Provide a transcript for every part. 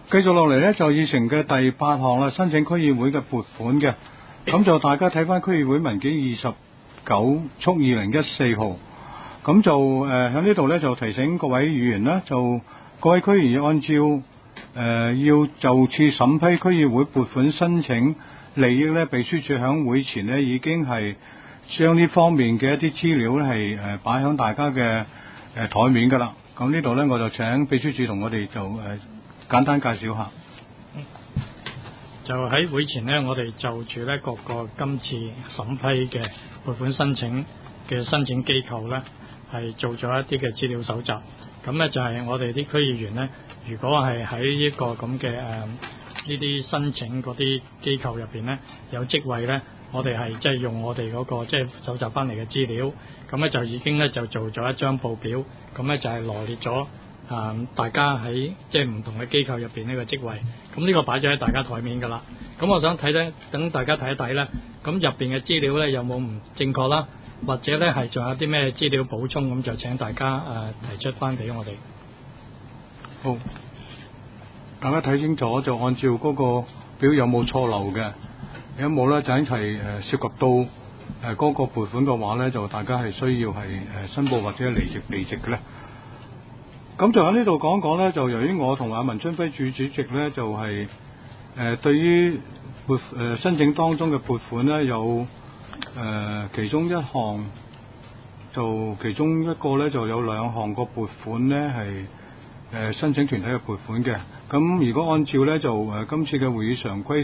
繼續落嚟呢，就議程嘅第8項啦，申請區議會嘅撥款嘅。咁就大家睇翻區議會文件29/2014號。咁就喺呢度呢，就提醒各位議員啦，就各位區議員要按照要就次審批區議會撥款申請利益呢，秘書處喺會前呢已經係將呢方面嘅一啲資料呢係擺喺大家嘅台面㗎啦。咁呢度呢，我就請秘書處同我哋就簡單介紹下。 就喺會前呢，我哋就住呢各個今次審批嘅撥款申請嘅申請機構呢，係做咗一啲嘅資料搜集。咁呢就係我哋啲區議員呢，如果係喺呢個咁嘅呢啲申請嗰啲機構入邊呢，有職位呢，我哋係即係用我哋嗰個即係搜集翻嚟嘅資料，咁呢就已經呢就做咗一張報表，咁呢就係羅列咗大家喺即係唔同嘅機構入邊呢個職位，咁呢個擺咗喺大家台面㗎啦。咁我想睇咧，等大家睇一睇咧，咁入邊嘅資料咧有冇唔正確啦，或者咧係仲有啲咩資料補充，咁就請大家提出翻俾我哋。 好，大家睇清楚就按照嗰個表有冇錯漏嘅，有冇咧就一齊涉及到嗰個撥款嘅話咧，就大家係需要係申報或者離席避席嘅咧。咁就喺呢度講講咧，就由於我同阿文春輝主席咧，就係對於申請當中嘅撥款咧，有其中一項，就其中一個咧就有2項個撥款咧係申請團體嘅撥款嘅。咁如果按照咧就今次嘅會議常規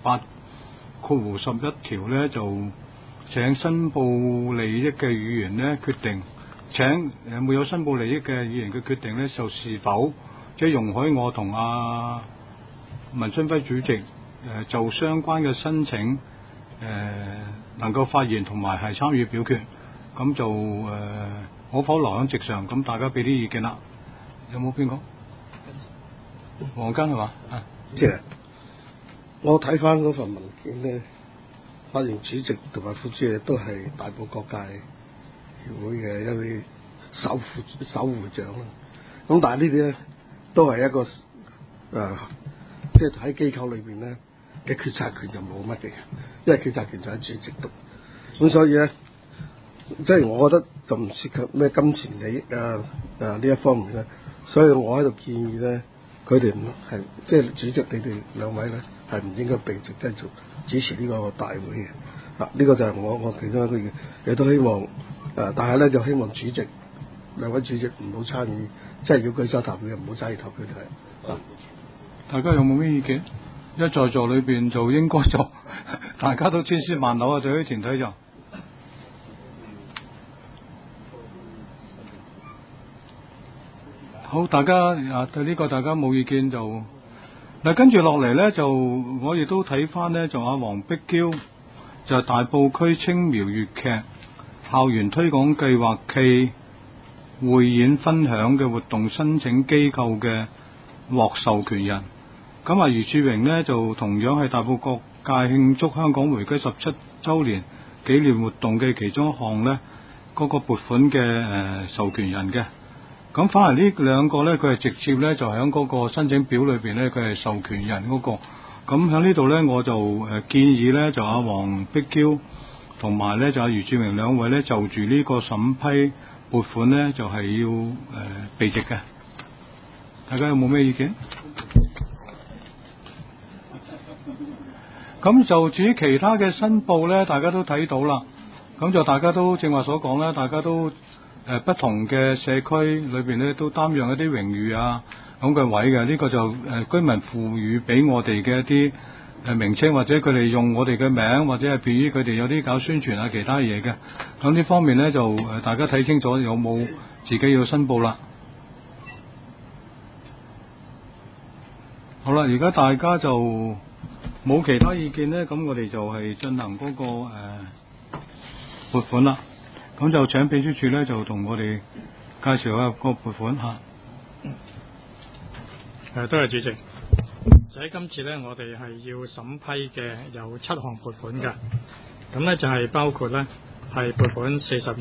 48/11條咧，就請申報利益嘅議員咧決定。請沒有申報利益嘅議員嘅決定呢，就是否即係容許我同阿文春輝主席就相關嘅申請能夠發言同埋係參與表決，咁就可否留喺席上？咁大家俾啲意見啦。有冇邊個？黃根係嘛？ 即係我睇翻嗰份文件呢，發言主席同埋副主席都係大埔各界協會嘅一啲守護長啦，咁但係呢啲咧都係一個即係喺機構裏邊咧嘅決策權就冇乜嘅，因為決策權就喺主席度，咁所以咧即係我覺得就唔涉及咩金錢利益呢一方面咧，所以我喺度建議咧，佢哋係即係主席你哋兩位咧係唔應該避席繼續主持呢個大會嘅。呢個就係我其中一個嘢，亦都希望但係咧就希望主席兩位主席唔好參與，即係要舉手投票，唔好參與投票就係。 大家有冇咩意見？一在座裏邊就應該就大家都千絲萬縷啊！對於前提就好，大家對呢個大家冇意見就嗱，跟住落嚟咧就我亦都睇翻咧，就阿黃碧嬌就係大埔區青苗粵劇校園推廣計劃暨匯演分享嘅活動申請機構嘅獲授權人。咁余柱榮呢，就同樣係大埔各界慶祝香港回歸17週年紀念活動嘅其中一項呢，嗰個撥款嘅授權人嘅。咁反而呢兩個呢，佢係直接呢，就喺嗰個申請表裏邊呢，佢係授權人嗰個。咁喺呢度呢，我就建議呢，就阿黃碧嬌同埋呢就阿余柱榮兩位呢，就住呢個審批撥款呢，就係要避席嘅。大家有冇咩意見？咁就至於其他嘅申報呢，大家都睇到啦。咁就大家都正話所講啦，大家都不同嘅社區裏邊呢，都擔任一啲榮譽啊咁嘅位嘅。呢個就居民賦予俾我哋嘅一啲名稱，或者佢哋用我哋嘅名，或者係便於佢哋有啲搞宣傳啊其他嘢嘅。咁呢方面呢，就大家睇清楚有冇自己要申報啦。好啦，而家大家就冇其他意見呢，咁我哋就係進行嗰個撥款啦。咁就請秘書處呢，就同我哋介紹下個撥款嚇。 多謝主席。就喺今次呢，我哋係要審批嘅有7項撥款嘅。咁呢就係包括呢係撥款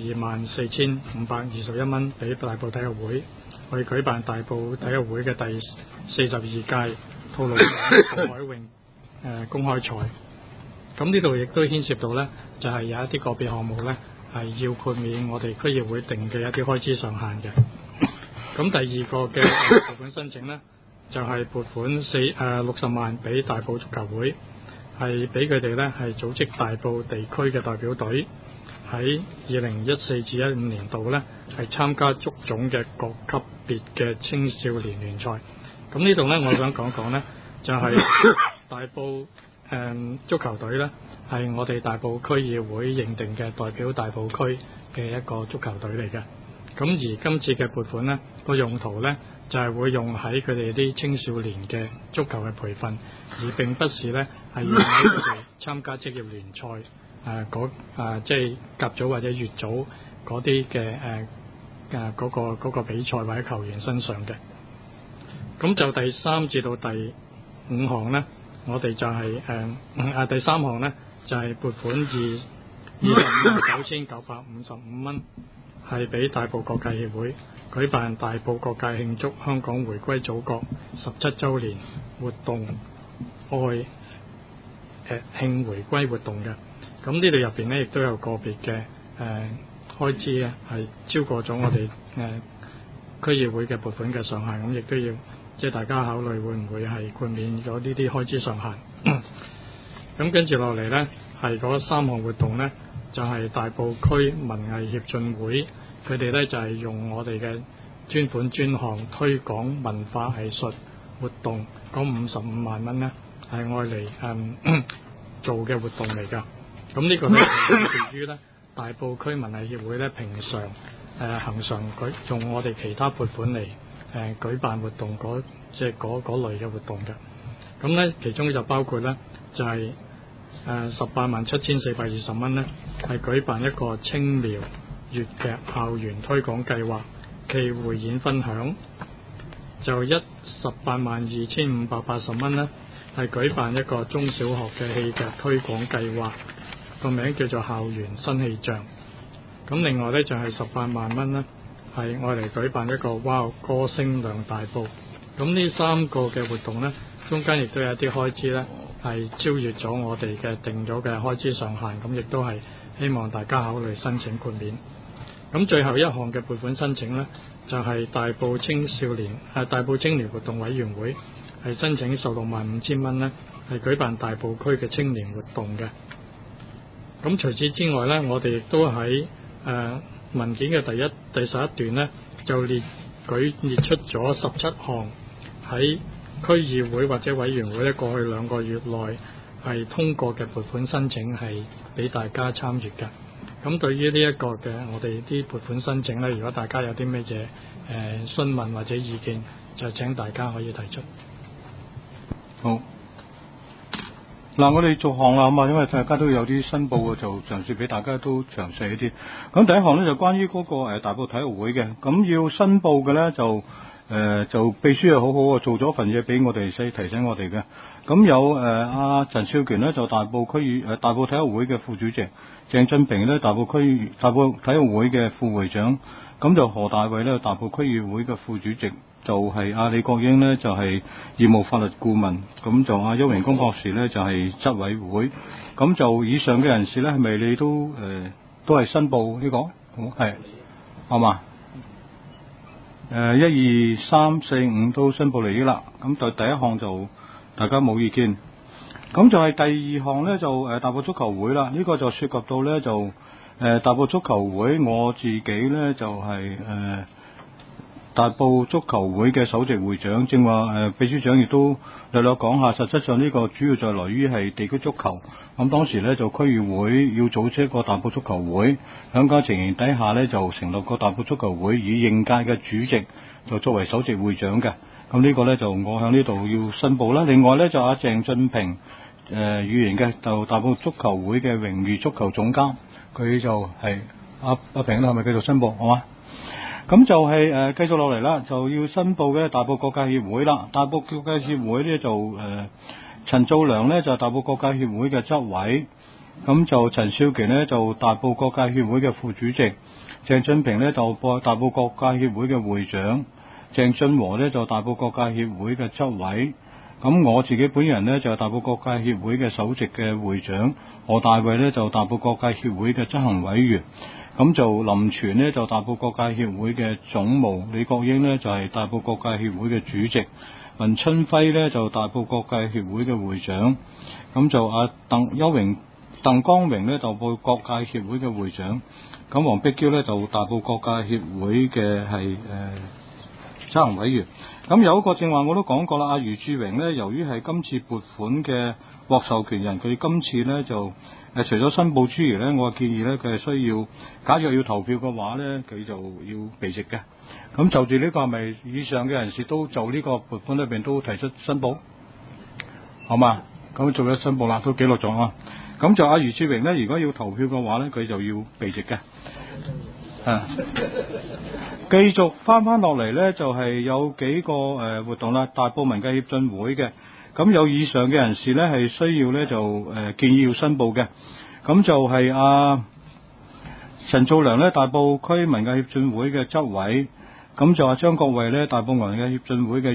424521蚊俾大埔體育會去舉辦大埔體育會嘅第42屆吐露港海泳公開賽。咁呢度亦都牽涉到呢，就係有一啲個別項目呢，係要豁免我哋區議會定嘅一啲開支上限嘅。咁第二個嘅撥款申請呢，就係撥款60萬俾大埔足球會，係俾佢哋呢係組織大埔地區嘅代表隊喺2014至15年度呢，係參加足總嘅各級別嘅青少年聯賽。咁呢度呢，我想講講呢，就係大埔足球隊呢，係我哋大埔區議會認定嘅代表大埔區嘅一個足球隊嚟嘅。咁而今次嘅撥款呢，個用途呢，就係會用喺佢哋啲青少年嘅足球嘅培訓，而並不是呢係用喺佢哋參加職業聯賽即係甲組或者乙組嗰啲嘅嗰個比賽或者球員身上嘅。咁就第3至到第5項呢，我哋就係第3項呢，就係撥款259955蚊，係俾大埔各界協會舉辦大埔各界慶祝香港回歸祖國17週年活動愛慶回歸活動嘅。咁呢度入邊呢，亦都有個別嘅開支啊，係超過咗我哋區議會嘅撥款嘅上限，咁亦都要即係大家考慮會唔會係豁免咗呢啲開支上限。咁跟住落嚟呢，係嗰3項活動呢，就係大埔區文藝協進會，佢哋呢就係用我哋嘅專款專項推廣文化藝術活動嗰55萬蚊呢，係愛嚟做嘅活動嚟㗎。咁呢個呢，係來自於呢大埔區文藝協會呢平常恆常用我哋其他撥款嚟舉辦活動即係嗰類嘅活動嘅。咁呢，其中就包括呢，就係187420蚊呢，係舉辦一個青苗粵劇校園推廣計劃暨匯演分享。就182580蚊呢，係舉辦一個中小學嘅戲劇推廣計劃，個名叫做校園新氣象。咁另外呢，就係18萬蚊呢，係愛嚟舉辦一個 Wow 歌聲亮大埔。咁呢3個嘅活動呢，中間亦都有一啲開支呢，係超越咗我哋嘅定咗嘅開支上限，咁亦都係希望大家考慮申請豁免。咁最後一項嘅撥款申請呢，就係大埔青年活動委員會係申請165000蚊呢，係舉辦大埔區嘅青年活動嘅。咁除此之外呢，我哋亦都喺文件嘅第11段呢，就列出咗17項喺區議會或者委員會呢過去2個月內係通過嘅撥款申請，係俾大家參與嘅。咁對於呢一個嘅我哋啲撥款申請呢，如果大家有啲咩嘢詢問或者意見，就請大家可以提出。 好。嗱，我哋做項啦嘛，因為大家都有啲申報嘅，就嘗試俾大家都詳細一啲。咁第一項呢，就關於嗰個大埔體育會嘅，咁要申報嘅呢，就秘書又好好做咗份嘢俾我哋，提醒我哋嘅。咁有阿陳少權呢，就大埔體育會嘅副主席，鄭俊平呢，大埔體育會嘅副會長，咁就何大衛呢，大埔區議會嘅副主席，就係阿李國英呢，就係義務法律顧問，咁就阿邱榮光博士呢，就係執委會。咁就以上嘅人士呢，係咪你都係申報呢個？係，好嘛？1、2、3、4、5都申報利益啦。咁就第一項就大家冇意見。咁就係第二項呢，就大埔足球會啦。呢個就涉及到呢，就大埔足球會，我自己呢，就係大埔足球會嘅首席會長，正話秘書長亦都略略講下。實質上呢個主要就來於係地區足球。咁當時呢，就區議會要組織一個大埔足球會，響個情形底下呢，就成立個大埔足球會，以應屆嘅主席就作為首席會長嘅。咁呢個呢，就我向呢度要申報啦。另外呢，就阿鄭俊平議員嘅，就大埔足球會嘅榮譽足球總監，佢就係阿平啦，係咪繼續申報好嘛？咁就係繼續落嚟啦，就要申報嘅大埔各界協會啦。大埔各界協會呢，就陳兆良呢，就大埔各界協會嘅執委，咁就陳少權呢，就大埔各界協會嘅副主席，鄭俊平呢，就大埔各界協會嘅會長，鄭俊和呢，就大埔各界協會嘅執委。 咁我自己本人呢，就係大埔各界協會嘅首席嘅會長，何大衛呢，就大埔各界協會嘅執行委員，咁就林全呢，就大埔各界協會嘅總務，李國英呢，就係大埔各界協會嘅主席，文春輝呢，就大埔各界協會嘅會長，咁就鄧光榮呢，就大埔各界協會嘅會長，咁黃碧嬌呢，就大埔各界協會嘅係執行委員。咁有一個正話我都講過啦，阿余志榮呢，由於係今次撥款嘅獲授權人，佢今次呢就除咗申報之餘呢，我建議呢，佢係需要，假若要投票嘅話呢，佢就要避席嘅。咁就住呢個係咪以上嘅人士都就呢個撥款裏邊都提出申報，好嘛？咁做咗申報啦，都記錄咗啊。咁就阿余志榮呢，如果要投票嘅話呢，佢就要避席嘅。繼續翻落嚟呢，就係有幾個活動啦，大埔文藝協進會嘅，咁有以上嘅人士呢，係需要呢，就建議要申報嘅，咁就係陳兆良呢，大埔區文藝協進會嘅執委，咁就張國衛呢，大埔文藝協進會嘅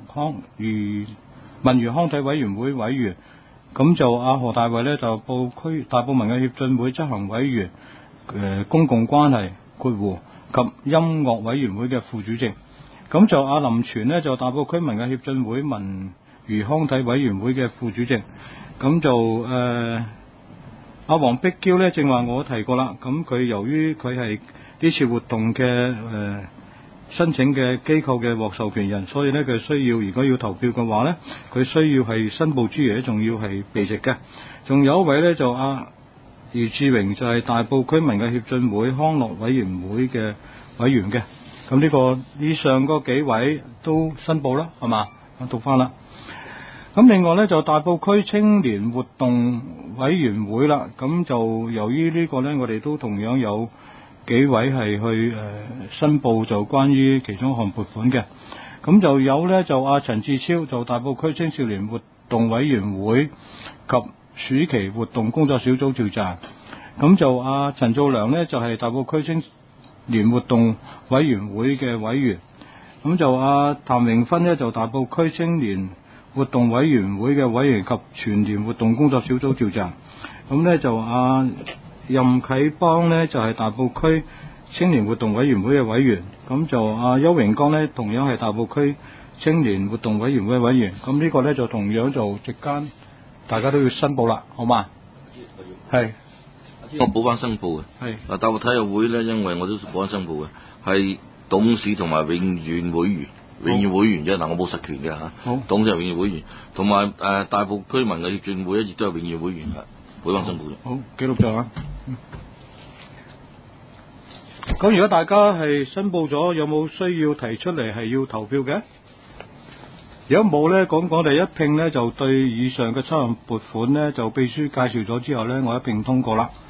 文娛康體委員會委員，咁就何大衛呢，就大埔文藝協進會執行委員，公共關係及音樂委員會嘅副主席，咁就林全呢，就大埔區文藝協進會文娛康體委員會嘅副主席，咁就黃碧嬌呢，正話我提過啦，咁佢由於佢係呢次活動嘅申請嘅機構嘅獲授權人，所以呢，佢需要如果要投票嘅話呢，佢需要係申報之餘仲要係避席嘅。仲有一位呢，就余志榮，就係大埔區文藝協進會康樂委員會嘅委員嘅。咁以上嗰幾位都申報啦，係嘛？我讀翻啦。咁另外呢，就大埔區青年活動委員會啦，咁就由於呢個呢，我哋都同樣有幾位係去申報，就關於其中一項撥款嘅。咁就有呢，就陳志超，就大埔區青少年活動委員會及暑期活動工作小組召集。咁就陳兆良呢，就係大埔區青年活動委員會嘅委員。咁就譚榮芬呢，就大埔區青年活動委員會嘅委員及全年活動工作小組召集。咁呢，就任啟邦呢，就係大埔區青年活動委員會嘅委員。咁就邱榮剛呢，同樣係大埔區青年活動委員會委員。咁呢個呢，就同樣就席間大家都要申報啦，好嘛？係， 我補翻申報嘅。係。大埔體育會呢，因為我都補翻申報嘅，係董事同埋永遠會員。永遠會員啫，我冇實權嘅嚇。好。董事係永遠會員，同埋大埔區文藝協進會亦都係永遠會員嘅，補翻申報嘅。 好，記錄咗啊。咁如果大家係申報咗，有冇需要提出嚟係要投票嘅？如果冇呢，講我哋一併呢，就對以上嘅7項撥款呢，就秘書介紹咗之後呢，我一併通過啦。